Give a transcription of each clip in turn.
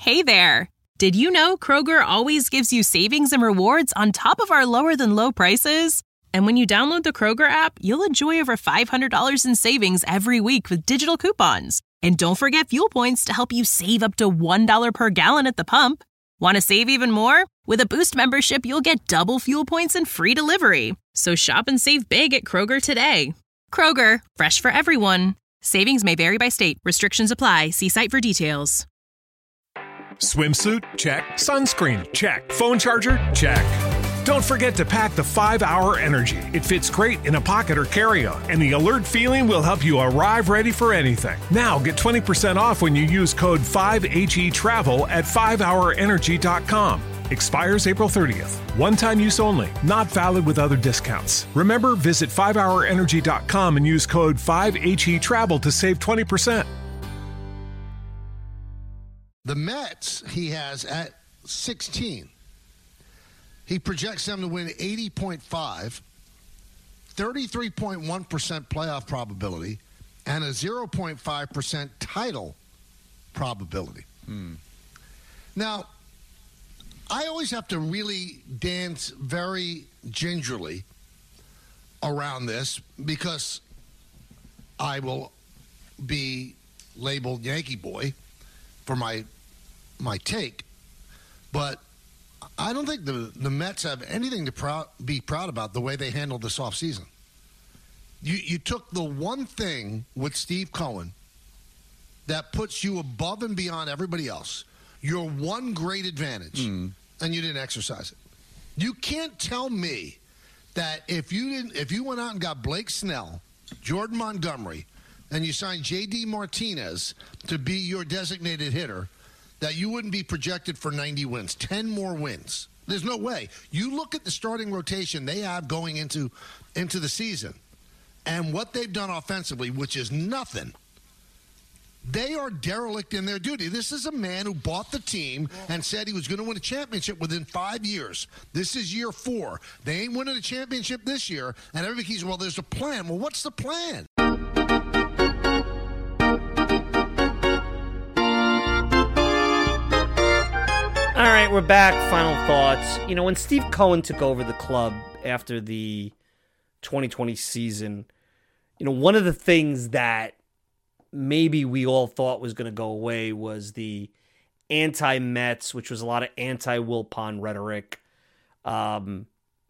Hey there! Did you know Kroger always gives you savings and rewards on top of our lower-than-low prices? And when you download the Kroger app, you'll enjoy over $500 in savings every week with digital coupons. And don't forget fuel points to help you save up to $1 per gallon at the pump. Want to save even more? With a Boost membership, you'll get double fuel points and free delivery. So shop and save big at Kroger today. Kroger, fresh for everyone. Savings may vary by state. Restrictions apply. See site for details. Swimsuit? Check. Sunscreen? Check. Phone charger? Check. Don't forget to pack the 5-Hour Energy. It fits great in a pocket or carry-on, and the alert feeling will help you arrive ready for anything. Now get 20% off when you use code 5HETRAVEL at 5hourenergy.com. Expires April 30th. One-time use only. Not valid with other discounts. Remember, visit 5hourenergy.com and use code 5HETRAVEL to save 20%. The Mets, he has at 16. He projects them to win 80.5, 33.1% playoff probability, and a 0.5% title probability. Now, I always have to really dance very gingerly around this because I will be labeled Yankee boy for my take, but I don't think the Mets have anything to be proud about the way they handled this offseason. You took the one thing with Steve Cohen that puts you above and beyond everybody else, your one great advantage, and you didn't exercise it. You can't tell me that if you went out and got Blake Snell, Jordan Montgomery, and you signed J.D. Martinez to be your designated hitter, that you wouldn't be projected for 90 wins, 10 more wins. There's no way. You look at the starting rotation they have going into the season and what they've done offensively, which is nothing. They are derelict in their duty. This is a man who bought the team and said he was going to win a championship within 5 years. This is year 4. They ain't winning a championship this year, and everybody keeps, well, there's a plan. Well, what's the plan? All right, we're back. Final thoughts. You know, when Steve Cohen took over the club after the 2020 season, you know, one of the things that maybe we all thought was going to go away was the anti-Mets, which was a lot of anti-Wilpon rhetoric, the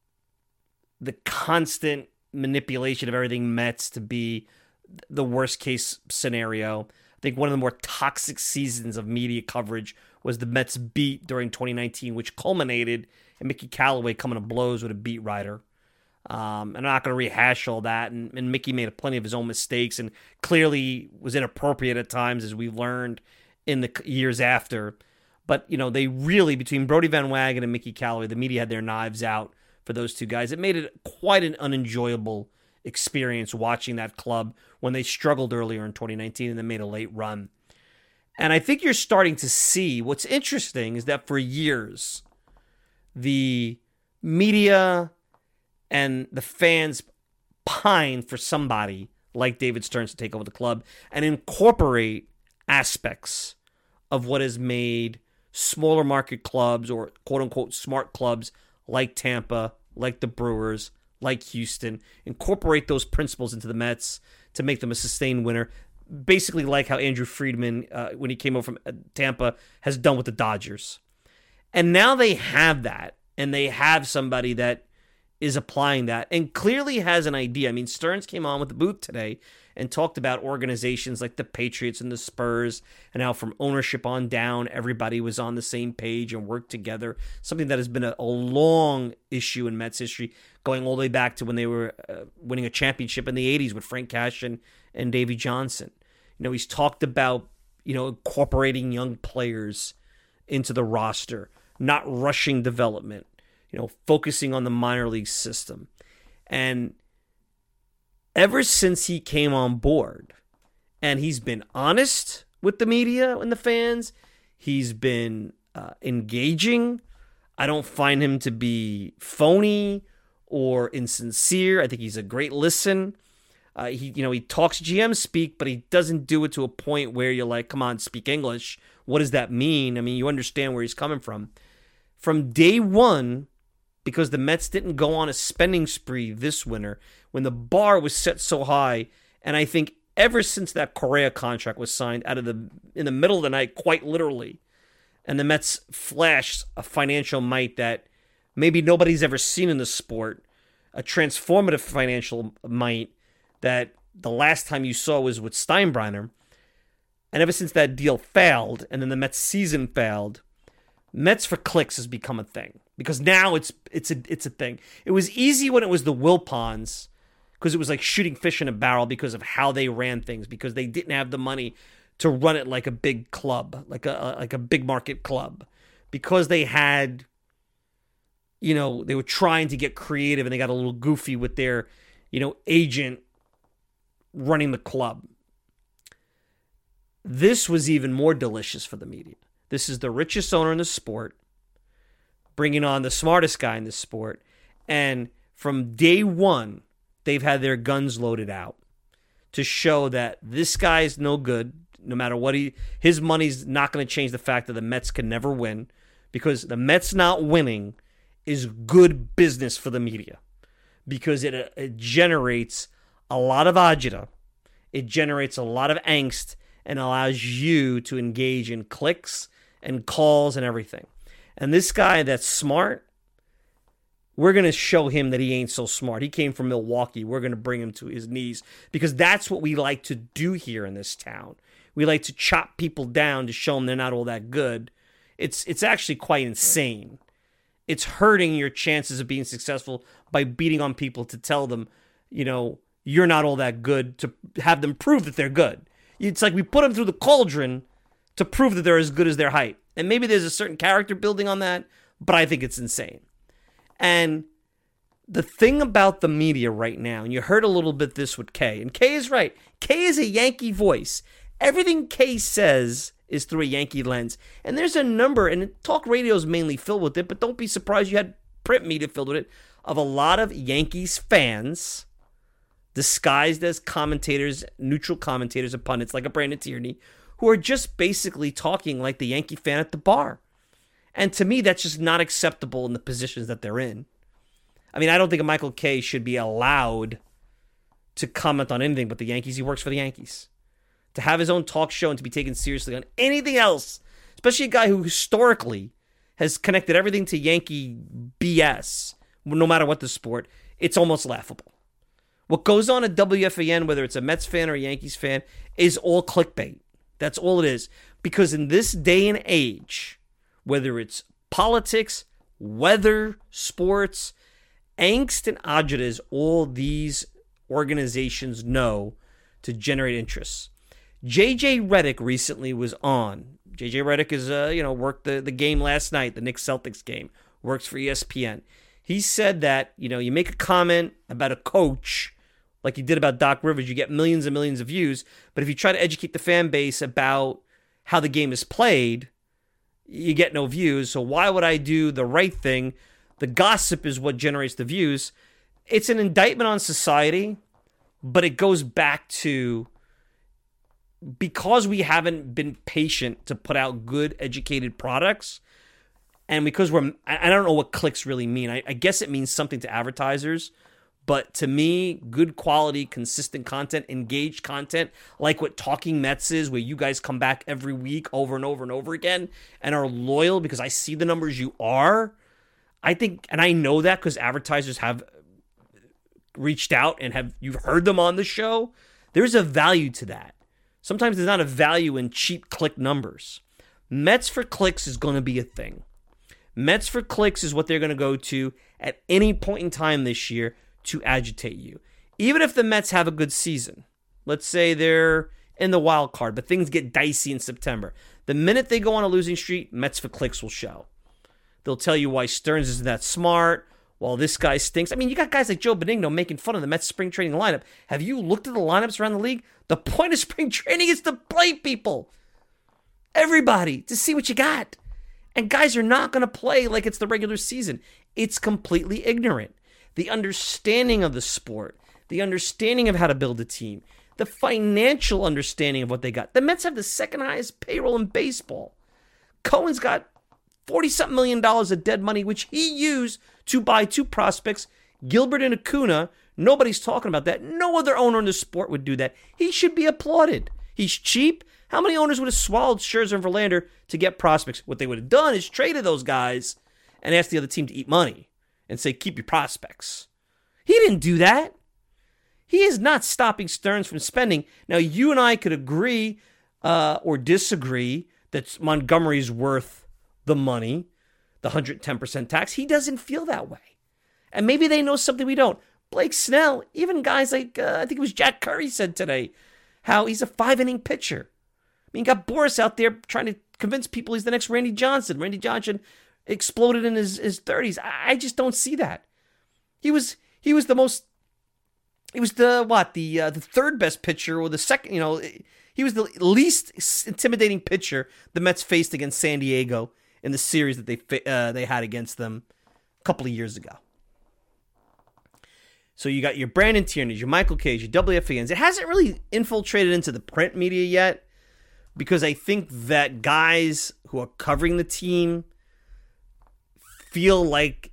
constant manipulation of everything Mets to be the worst case scenario. I think one of the more toxic seasons of media coverage was the Mets beat during 2019, which culminated in Mickey Callaway coming to blows with a beat writer. I'm not going to rehash all that, and Mickey made plenty of his own mistakes and clearly was inappropriate at times, as we learned in the years after. But, you know, they really, between Brodie Van Wagen and Mickey Callaway, the media had their knives out for those two guys. It made it quite an unenjoyable experience watching that club when they struggled earlier in 2019 and then made a late run. And I think you're starting to see what's interesting is that for years, the media and the fans pine for somebody like David Stearns to take over the club and incorporate aspects of what has made smaller market clubs or quote-unquote smart clubs like Tampa, like the Brewers, like Houston, incorporate those principles into the Mets to make them a sustained winner. Basically like how Andrew Friedman, when he came over from Tampa, has done with the Dodgers. And now they have that, and they have somebody that is applying that and clearly has an idea. I mean, Stearns came on with the booth today and talked about organizations like the Patriots and the Spurs and how from ownership on down, everybody was on the same page and worked together, something that has been a long issue in Mets history, going all the way back to when they were winning a championship in the 80s with Frank Cashin and Davey Johnson. You know, he's talked about, you know, incorporating young players into the roster, not rushing development, you know, focusing on the minor league system. And ever since he came on board, and he's been honest with the media and the fans, he's been engaging. I don't find him to be phony or insincere. I think he's a great listen. He talks GM speak, but he doesn't do it to a point where you're like, come on, speak English. what does that mean? I mean, you understand where he's coming from. From day one, because the Mets didn't go on a spending spree this winter, when the bar was set so high, and I think ever since that Correa contract was signed in the middle of the night, quite literally, and the Mets flashed a financial might that maybe nobody's ever seen in the sport, a transformative financial might that the last time you saw was with Steinbrenner. And ever since that deal failed, and then the Mets season failed, Mets for clicks has become a thing. Because now it's a thing. It was easy when it was the Wilpons, because it was like shooting fish in a barrel because of how they ran things, because they didn't have the money to run it like a big club, like a big market club. Because they had, they were trying to get creative and they got a little goofy with their, agent running the club. This was even more delicious for the media. This is the richest owner in the sport, bringing on the smartest guy in the sport. And from day one, they've had their guns loaded out to show that this guy's no good, no matter what his money's not going to change the fact that the Mets can never win, because the Mets not winning is good business for the media, because it generates a lot of agita. It generates a lot of angst and allows you to engage in clicks and calls and everything. And this guy that's smart, we're going to show him that he ain't so smart. He came from Milwaukee. We're going to bring him to his knees, because that's what we like to do here in this town. We like to chop people down to show them they're not all that good. It's actually quite insane. It's hurting your chances of being successful by beating on people to tell them, you're not all that good, to have them prove that they're good. It's like we put them through the cauldron to prove that they're as good as their hype. And maybe there's a certain character building on that, but I think it's insane. And the thing about the media right now, and you heard a little bit this with Kay, and Kay is right. Kay is a Yankee voice. Everything Kay says is through a Yankee lens. And there's a number, and talk radio is mainly filled with it, but don't be surprised you had print media filled with it, of a lot of Yankees fans disguised as commentators, neutral commentators and pundits like a Brandon Tierney, who are just basically talking like the Yankee fan at the bar. And to me, that's just not acceptable in the positions that they're in. I mean, I don't think a Michael Kay should be allowed to comment on anything but the Yankees. He works for the Yankees. To have his own talk show and to be taken seriously on anything else, especially a guy who historically has connected everything to Yankee BS, no matter what the sport, it's almost laughable. What goes on at WFAN, whether it's a Mets fan or a Yankees fan, is all clickbait. That's all it is. Because in this day and age, whether it's politics, weather, sports, angst and agita is all these organizations know to generate interest. JJ Redick recently was on. JJ Redick is, worked the game last night, the Knicks-Celtics game, works for ESPN. He said that, you make a comment about a coach, like you did about Doc Rivers, you get millions and millions of views. But if you try to educate the fan base about how the game is played, you get no views. So why would I do the right thing? The gossip is what generates the views. It's an indictment on society, but it goes back to, because we haven't been patient to put out good, educated products, and because I don't know what clicks really mean. I guess it means something to advertisers. But to me, good quality, consistent content, engaged content, like what Talking Mets is, where you guys come back every week over and over and over again and are loyal because I see the numbers you are. I think, and I know that because advertisers have reached out and you've heard them on the show. There's a value to that. Sometimes there's not a value in cheap click numbers. Mets for clicks is going to be a thing. Mets for clicks is what they're going to go to at any point in time this year to agitate you. Even if the Mets have a good season, let's say they're in the wild card, but things get dicey in September. The minute they go on a losing streak, Mets for clicks will show. They'll tell you why Stearns isn't that smart, while this guy stinks. I mean, you got guys like Joe Benigno making fun of the Mets spring training lineup. Have you looked at the lineups around the league? The point of spring training is to play people. Everybody, to see what you got. And guys are not going to play like it's the regular season. It's completely ignorant. The understanding of the sport, the understanding of how to build a team, the financial understanding of what they got. The Mets have the second highest payroll in baseball. Cohen's got $40-something million of dead money, which he used to buy 2 prospects, Gilbert and Acuna. Nobody's talking about that. No other owner in the sport would do that. He should be applauded. He's cheap. How many owners would have swallowed Scherzer and Verlander to get prospects? What they would have done is traded those guys and asked the other team to eat money and say, keep your prospects. He didn't do that. He is not stopping Stearns from spending. Now, you and I could agree or disagree that Montgomery's worth the money, the 110% tax. He doesn't feel that way. And maybe they know something we don't. Blake Snell, even guys like, I think it was Jack Curry said today, how he's a 5-inning pitcher. I mean, you got Boris out there trying to convince people he's the next Randy Johnson. Randy Johnson exploded in his 30s. I just don't see that. He was the third best pitcher, or the second, he was the least intimidating pitcher the Mets faced against San Diego in the series that they had against them a couple of years ago. So you got your Brandon Tierney, your Michael Kay, your WFANs. It hasn't really infiltrated into the print media yet, because I think that guys who are covering the team feel like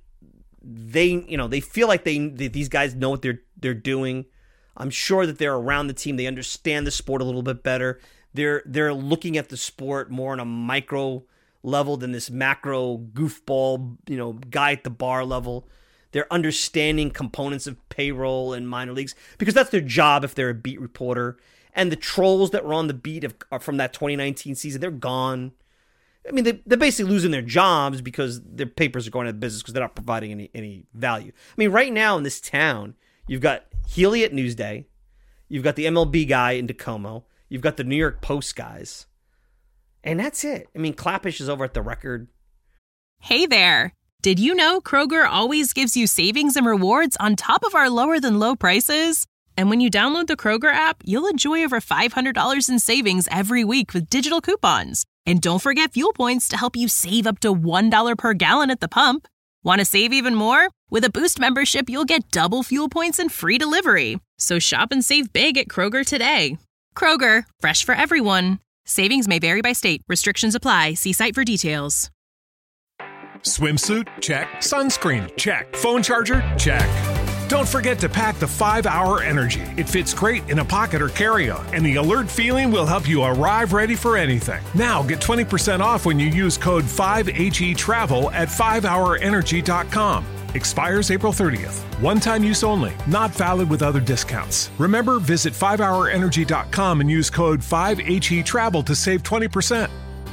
these guys know what they're doing. I'm sure that they're around the team. They understand the sport a little bit better. They're looking at the sport more on a micro level than this macro goofball, guy at the bar level. They're understanding components of payroll and minor leagues, because that's their job if they're a beat reporter. And the trolls that were on the beat from that 2019 season, they're gone. I mean, they're basically losing their jobs because their papers are going out of business because they're not providing any value. I mean, right now in this town, you've got Healy at Newsday. You've got the MLB guy in Tacoma. You've got the New York Post guys. And that's it. I mean, Clappish is over at The Record. Hey there. Did you know Kroger always gives you savings and rewards on top of our lower than low prices? And when you download the Kroger app, you'll enjoy over $500 in savings every week with digital coupons. And don't forget fuel points to help you save up to $1 per gallon at the pump. Want to save even more? With a Boost membership, you'll get double fuel points and free delivery. So shop and save big at Kroger today. Kroger, fresh for everyone. Savings may vary by state. Restrictions apply. See site for details. Swimsuit? Check. Sunscreen? Check. Phone charger? Check. Don't forget to pack the 5-Hour Energy. It fits great in a pocket or carry-on, and the alert feeling will help you arrive ready for anything. Now get 20% off when you use code 5HETRAVEL at 5hourenergy.com. Expires April 30th. One-time use only. Not valid with other discounts. Remember, visit 5hourenergy.com and use code 5HETRAVEL to save 20%.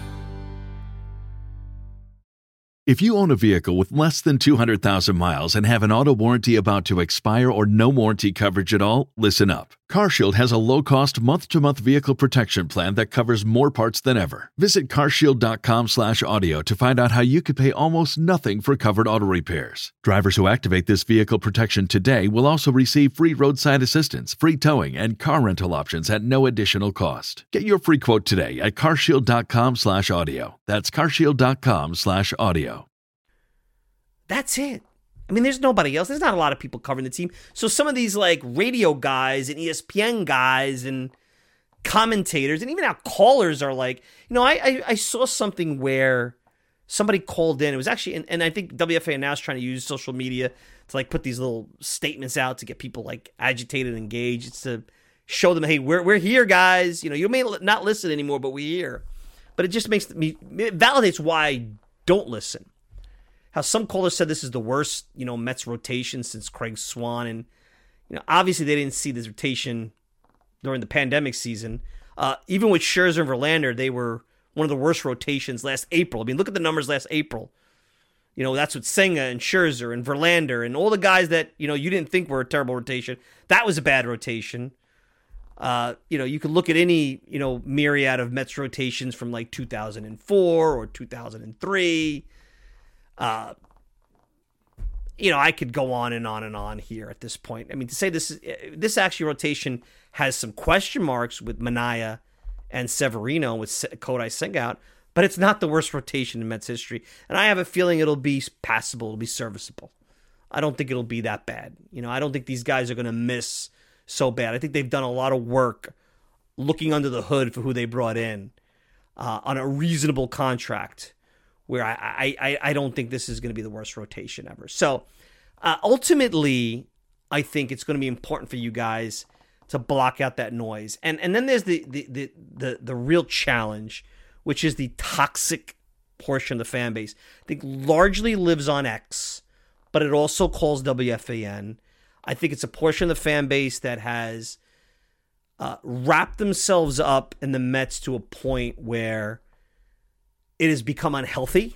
If you own a vehicle with less than 200,000 miles and have an auto warranty about to expire or no warranty coverage at all, listen up. CarShield has a low-cost month-to-month vehicle protection plan that covers more parts than ever. Visit carshield.com/audio to find out how you could pay almost nothing for covered auto repairs. Drivers who activate this vehicle protection today will also receive free roadside assistance, free towing, and car rental options at no additional cost. Get your free quote today at carshield.com/audio. That's carshield.com/audio. That's it. I mean, there's nobody else. There's not a lot of people covering the team. So some of these like radio guys and ESPN guys and commentators and even our callers are like, I saw something where somebody called in. It was actually, and I think WFAN now is trying to use social media to like put these little statements out to get people like agitated and engaged. It's to show them, hey, we're here, guys. You may not listen anymore, but we're here. But it just it validates why I don't listen. How some callers said this is the worst, Mets rotation since Craig Swan. And, obviously they didn't see this rotation during the pandemic season. Even with Scherzer and Verlander, they were one of the worst rotations last April. I mean, look at the numbers last April. That's with Senga and Scherzer and Verlander and all the guys that, you didn't think were a terrible rotation. That was a bad rotation. You could look at any, myriad of Mets rotations from like 2004 or 2003. I could go on and on and on here at this point. I mean, to say this actually rotation has some question marks with Manaea and Severino with Kodai Senga out, but it's not the worst rotation in Mets history. And I have a feeling it'll be passable, it'll be serviceable. I don't think it'll be that bad. I don't think these guys are going to miss so bad. I think they've done a lot of work looking under the hood for who they brought in on a reasonable contract, where I don't think this is going to be the worst rotation ever. So ultimately, I think it's going to be important for you guys to block out that noise. And then there's the real challenge, which is the toxic portion of the fan base. I think largely lives on X, but it also calls WFAN. I think it's a portion of the fan base that has wrapped themselves up in the Mets to a point where it has become unhealthy.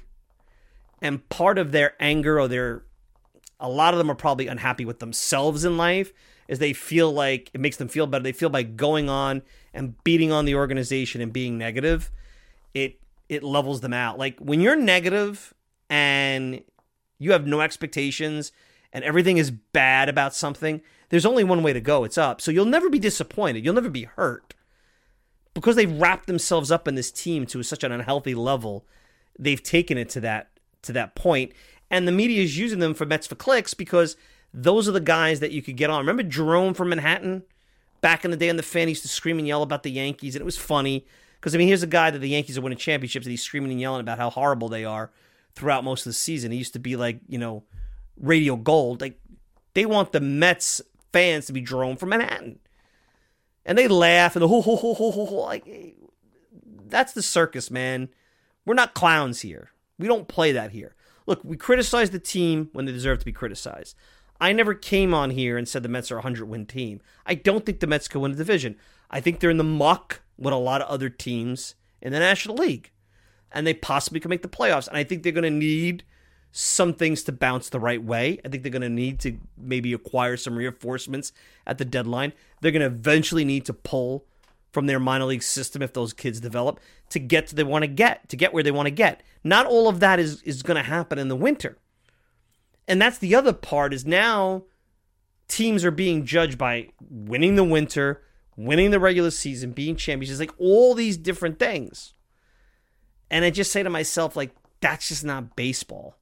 And part of their anger, or a lot of them are probably unhappy with themselves in life, is they feel like it makes them feel better. They feel by going on and beating on the organization and being negative, it levels them out. Like when you're negative and you have no expectations and everything is bad about something, there's only one way to go. It's up. So you'll never be disappointed. You'll never be hurt. Because they've wrapped themselves up in this team to such an unhealthy level, they've taken it to that point. And the media is using them for Mets for clicks because those are the guys that you could get on. Remember Jerome from Manhattan? Back in the day on the fan, he used to scream and yell about the Yankees, and it was funny. Because, I mean, here's a guy that the Yankees are winning championships, and he's screaming and yelling about how horrible they are throughout most of the season. He used to be like, radio gold. Like, they want the Mets fans to be Jerome from Manhattan. And they laugh, and like, that's the circus, man. We're not clowns here. We don't play that here. Look, we criticize the team when they deserve to be criticized. I never came on here and said the Mets are a 100-win team. I don't think the Mets can win a division. I think they're in the muck with a lot of other teams in the National League. And they possibly can make the playoffs. And I think they're going to need some things to bounce the right way. I think they're going to need to maybe acquire some reinforcements at the deadline. They're going to eventually need to pull from their minor league system if those kids develop to get to where they want to get. Not all of that is going to happen in the winter. And that's the other part, is now teams are being judged by winning the winter, winning the regular season, being champions. It's like all these different things. And I just say to myself, like, that's just not baseball.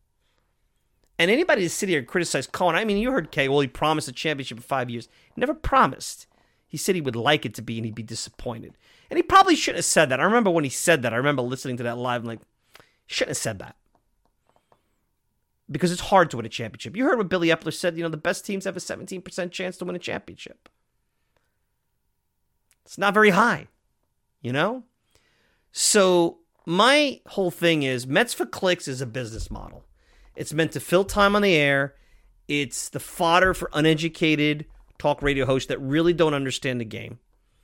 And anybody to sit here and criticize Cohen, I mean, you heard Kay, well, he promised a championship in 5 years. He never promised. He said he would like it to be, and he'd be disappointed. And he probably shouldn't have said that. I remember when he said that. I remember listening to that live, and like, he shouldn't have said that. Because it's hard to win a championship. You heard what Billy Epler said, the best teams have a 17% chance to win a championship. It's not very high, So my whole thing is Mets for Clicks is a business model. It's meant to fill time on the air. It's the fodder for uneducated talk radio hosts that really don't understand the game.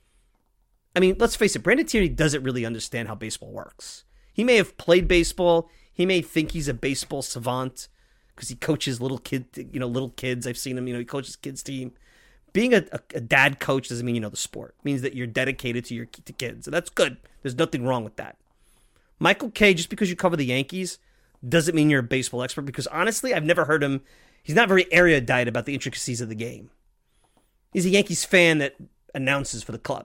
I mean, let's face it, Brandon Tierney doesn't really understand how baseball works. He may have played baseball. He may think he's a baseball savant because he coaches little kids. I've seen him, he coaches kids' team. Being a dad coach doesn't mean you know the sport. It means that you're dedicated to kids. And that's good. There's nothing wrong with that. Michael Kay, just because you cover the Yankees, doesn't mean you're a baseball expert, because honestly, I've never heard him. He's not very erudite about the intricacies of the game. He's a Yankees fan that announces for the club.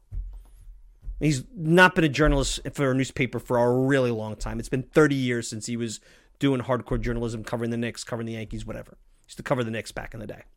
He's not been a journalist for a newspaper for a really long time. It's been 30 years since he was doing hardcore journalism, covering the Knicks, covering the Yankees, whatever. He used to cover the Knicks back in the day.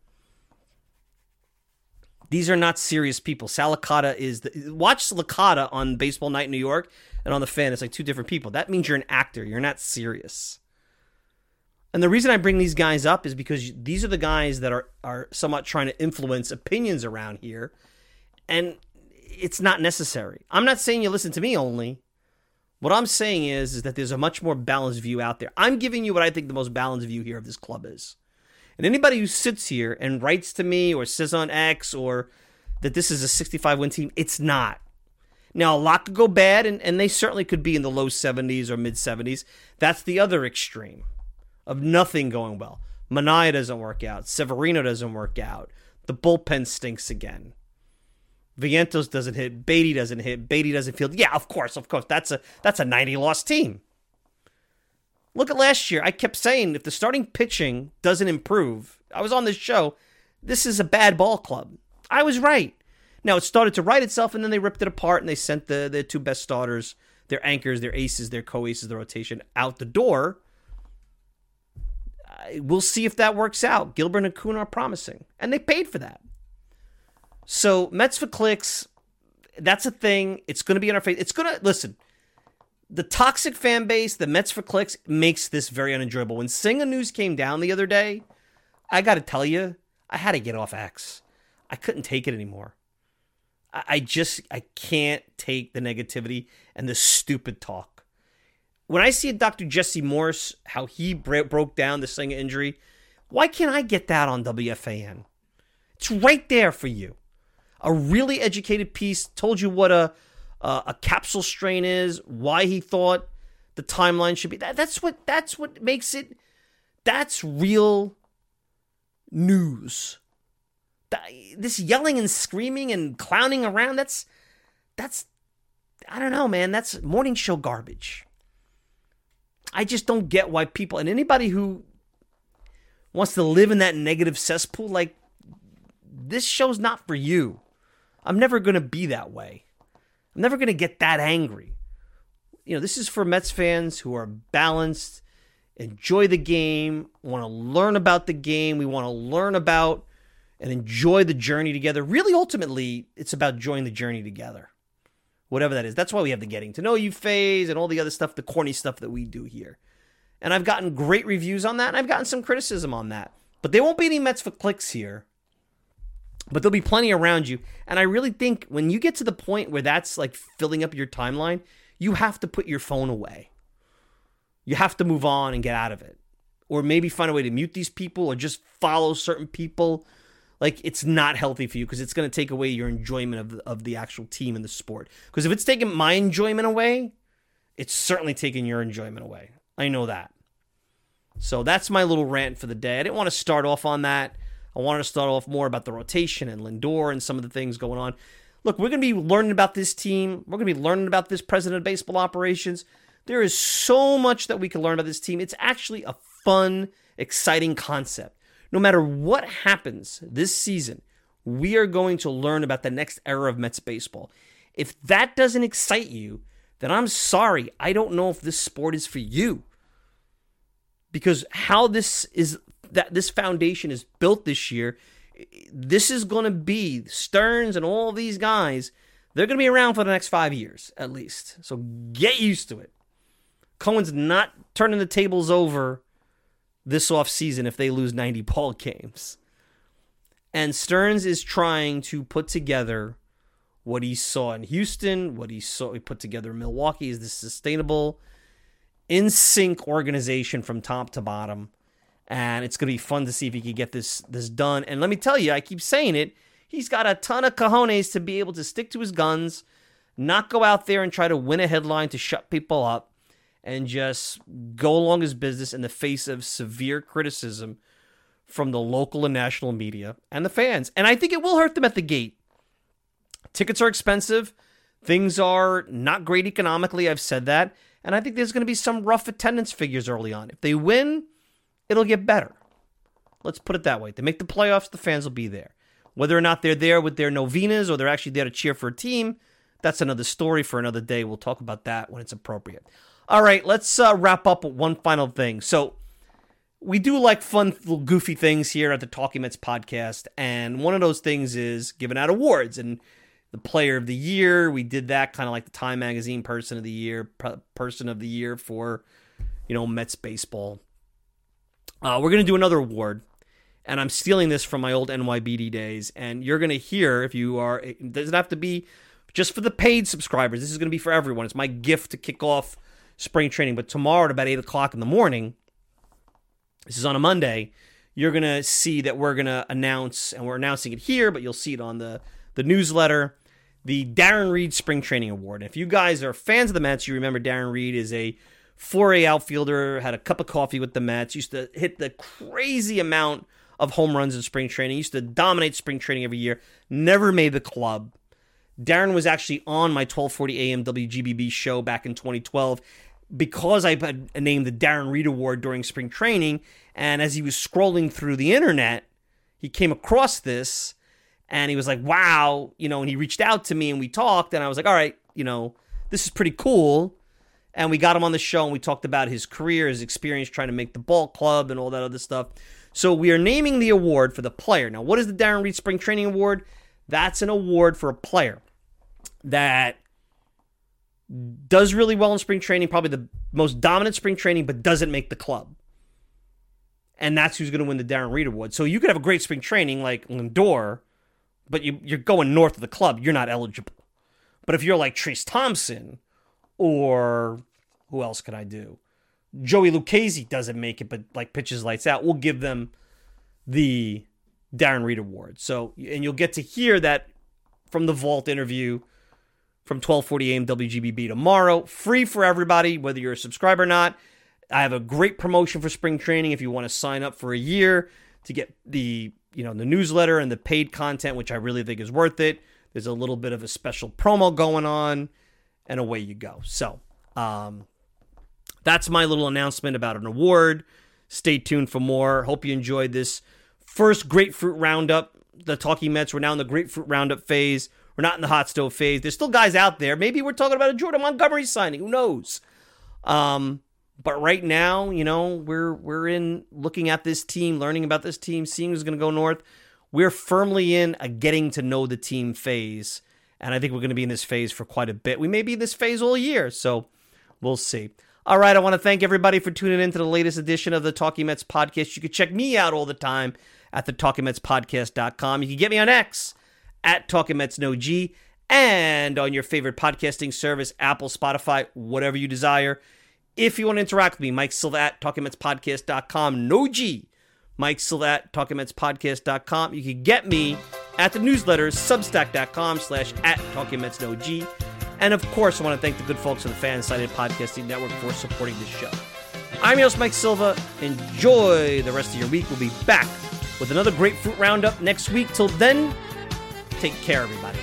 These are not serious people. Sal Licata watch Licata on Baseball Night in New York and on The Fan. It's like two different people. That means you're an actor. You're not serious. And the reason I bring these guys up is because these are the guys that are somewhat trying to influence opinions around here. And it's not necessary. I'm not saying you listen to me only. What I'm saying is that there's a much more balanced view out there. I'm giving you what I think the most balanced view here of this club is. And anybody who sits here and writes to me or says on X or that this is a 65-win team, it's not. Now, a lot could go bad, and they certainly could be in the low 70s or mid-70s. That's the other extreme of nothing going well. Manaea doesn't work out. Severino doesn't work out. The bullpen stinks again. Vientos doesn't hit. Beatty doesn't hit. Beatty doesn't field. Yeah, of course. That's a 90-loss team. Look at last year. I kept saying if the starting pitching doesn't improve, I was on this show, this is a bad ball club. I was right. Now, it started to right itself, and then they ripped it apart, and they sent their two best starters, their anchors, their aces, their co-aces, the rotation, out the door. We'll see if that works out. Gilbert and Acuna are promising, and they paid for that. So Mets for clicks, that's a thing. It's going to be in our face. It's going to, listen, the toxic fan base, the Mets for clicks, makes this very unenjoyable. When Singer news came down the other day, I got to tell you, I had to get off X. I couldn't take it anymore. I can't take the negativity and the stupid talk. When I see Dr. Jesse Morse, how he broke down the Singer injury, why can't I get that on WFAN? It's right there for you. A really educated piece told you what a capsule strain is, why he thought the timeline should be. That's what makes it. That's real news. This yelling and screaming and clowning around, that's I don't know, man. That's morning show garbage. I just don't get why people, and anybody who wants to live in that negative cesspool, like, this show's not for you. I'm never going to be that way. I'm never going to get that angry. This is for Mets fans who are balanced, enjoy the game, want to learn about the game. We want to learn about and enjoy the journey together. Really, ultimately, it's about enjoying the journey together. Whatever that is. That's why we have the getting to know you phase and all the other stuff, the corny stuff that we do here. And I've gotten great reviews on that, and I've gotten some criticism on that. But there won't be any Mets for clicks here. But there'll be plenty around you. And I really think when you get to the point where that's like filling up your timeline, you have to put your phone away. You have to move on and get out of it. Or maybe find a way to mute these people or just follow certain people. Like, it's not healthy for you because it's going to take away your enjoyment of the actual team and the sport. Because if it's taking my enjoyment away, it's certainly taking your enjoyment away. I know that. So that's my little rant for the day. I didn't want to start off on that. I wanted to start off more about the rotation and Lindor and some of the things going on. Look, we're going to be learning about this team. We're going to be learning about this president of baseball operations. There is so much that we can learn about this team. It's actually a fun, exciting concept. No matter what happens this season, we are going to learn about the next era of Mets baseball. If that doesn't excite you, then I'm sorry. I don't know if this sport is for you. Because how this foundation is built this year, this is going to be Stearns and all these guys. They're going to be around for the next 5 years, at least. So get used to it. Cohen's not turning the tables over this offseason if they lose 90 ball games. And Stearns is trying to put together what he saw in Houston, what he put together in Milwaukee. Is this sustainable, in sync organization from top to bottom? And it's going to be fun to see if he can get this done. And let me tell you, I keep saying it, he's got a ton of cojones to be able to stick to his guns, not go out there and try to win a headline to shut people up, and just go along his business in the face of severe criticism from the local and national media and the fans. And I think it will hurt them at the gate. Tickets are expensive. Things are not great economically. I've said that. And I think there's going to be some rough attendance figures early on. If they win, it'll get better. Let's put it that way. If they make the playoffs, the fans will be there. Whether or not they're there with their novenas or they're actually there to cheer for a team, that's another story for another day. We'll talk about that when it's appropriate. All right, let's wrap up with one final thing. So we do like fun, little goofy things here at the Talking Mets podcast, and one of those things is giving out awards. And the Player of the Year, we did that kind of like the Time Magazine Person of the Year for, Mets baseball. We're going to do another award, and I'm stealing this from my old NYBD days, and you're going to hear, if you are, it doesn't have to be just for the paid subscribers. This is going to be for everyone. It's my gift to kick off spring training. But tomorrow at about 8 o'clock in the morning, this is on a Monday, you're going to see that we're going to announce, and we're announcing it here, but you'll see it on the newsletter, the Darren Reed Spring Training Award. And if you guys are fans of the Mets, you remember Darren Reed is a 4A outfielder, had a cup of coffee with the Mets, used to hit the crazy amount of home runs in spring training, used to dominate spring training every year, never made the club. Darren was actually on my 1240 AM WGBB show back in 2012 because I had named the Darren Reed Award during spring training, and as he was scrolling through the internet, he came across this, and he was like, wow, and he reached out to me, and we talked, and I was like, all right, this is pretty cool. And we got him on the show, and we talked about his career, his experience trying to make the ball club, and all that other stuff. So we are naming the award for the player. Now, what is the Darren Reed Spring Training Award? That's an award for a player that does really well in spring training, probably the most dominant spring training, but doesn't make the club. And that's who's going to win the Darren Reed Award. So you could have a great spring training like Lindor, but you're going north of the club. You're not eligible. But if you're like Trayce Thompson, or who else could I do? Joey Lucchesi doesn't make it, but like pitches lights out, we'll give them the Darren Reed Award. So, and you'll get to hear that from the Vault interview from 1240 AM WGBB tomorrow. Free for everybody, whether you're a subscriber or not. I have a great promotion for spring training if you want to sign up for a year to get the newsletter and the paid content, which I really think is worth it. There's a little bit of a special promo going on, and away you go. So, that's my little announcement about an award. Stay tuned for more. Hope you enjoyed this first Grapefruit Roundup. The Talking Mets, we're now in the Grapefruit Roundup phase. We're not in the hot stove phase. There's still guys out there. Maybe we're talking about a Jordan Montgomery signing. Who knows? But right now, we're in looking at this team, learning about this team, seeing who's going to go north. We're firmly in a getting to know the team phase. And I think we're going to be in this phase for quite a bit. We may be in this phase all year, so we'll see. All right, I want to thank everybody for tuning in to the latest edition of the Talking Mets podcast. You can check me out all the time at the TalkingMetsPodcast.com. You can get me on X at TalkingMetsNoG, and on your favorite podcasting service, Apple, Spotify, whatever you desire. If you want to interact with me, Mike Silva at TalkingMetsPodcast.com. No G. Mike Silva at TalkingMetsPodcast.com. You can get me at the newsletter, Substack.com/@TalkingMetsNoG. And of course, I want to thank the good folks of the Fansided Podcasting Network for supporting this show. I'm your host, Mike Silva. Enjoy the rest of your week. We'll be back with another Grapefruit Roundup next week. Till then, take care, everybody.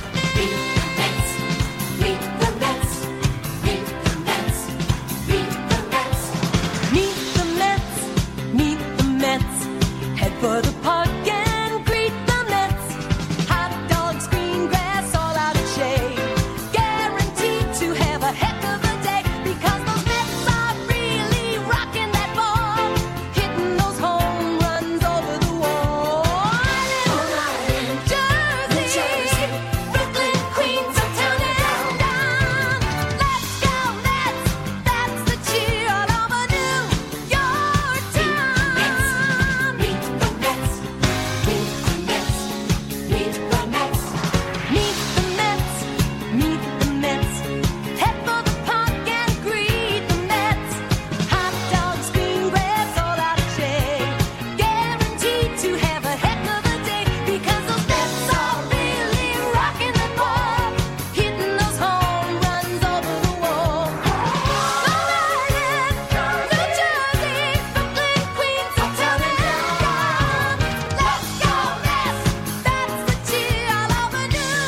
For the park and greet the Mets. Hot dogs, green grass, all out of shade. Guaranteed to have a heck of a day, because those Mets are really rocking that ball, hitting those home runs over the wall. New Jersey, Brooklyn, Queens, uptown and down. Let's go Mets, that's the cheer all over New York town. Meet the Mets, meet the Mets, meet the Mets, meet the Mets, meet the Mets. Head for the park and greet the Mets. Hot dogs, green grass, all out of shade. Guaranteed to have a heck of a day, because those Mets are really rocking the ball, hitting those home runs over the wall. Long Island, New Jersey, Brooklyn, Queens, uptown and down. Let's go Mets, that's the cheer all over New York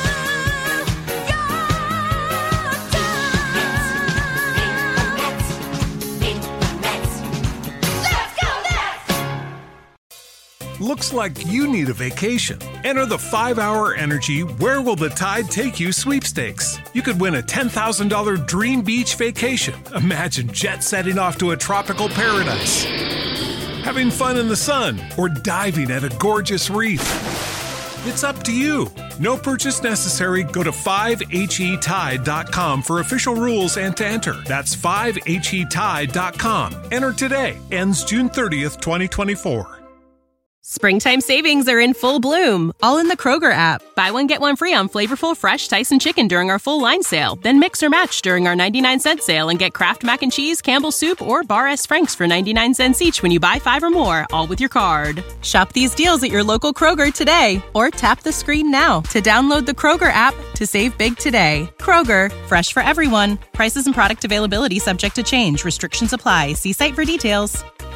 town. Meet the Mets, let's go Mets. Looks like you need a vacation. Enter the 5-Hour Energy Where Will the Tide Take You sweepstakes. You could win a $10,000 dream beach vacation. Imagine jet setting off to a tropical paradise, having fun in the sun, or diving at a gorgeous reef. It's up to you. No purchase necessary. Go to 5HETide.com for official rules and to enter. That's 5HETide.com. Enter today. Ends June 30th, 2024. Springtime savings are in full bloom, all in the Kroger app. Buy one, get one free on flavorful, fresh Tyson chicken during our full line sale. Then mix or match during our 99-cent sale and get Kraft Mac and Cheese, Campbell's Soup, or Bar S. Frank's for 99 cents each when you buy 5 or more, all with your card. Shop these deals at your local Kroger today, or tap the screen now to download the Kroger app to save big today. Kroger, fresh for everyone. Prices and product availability subject to change. Restrictions apply. See site for details.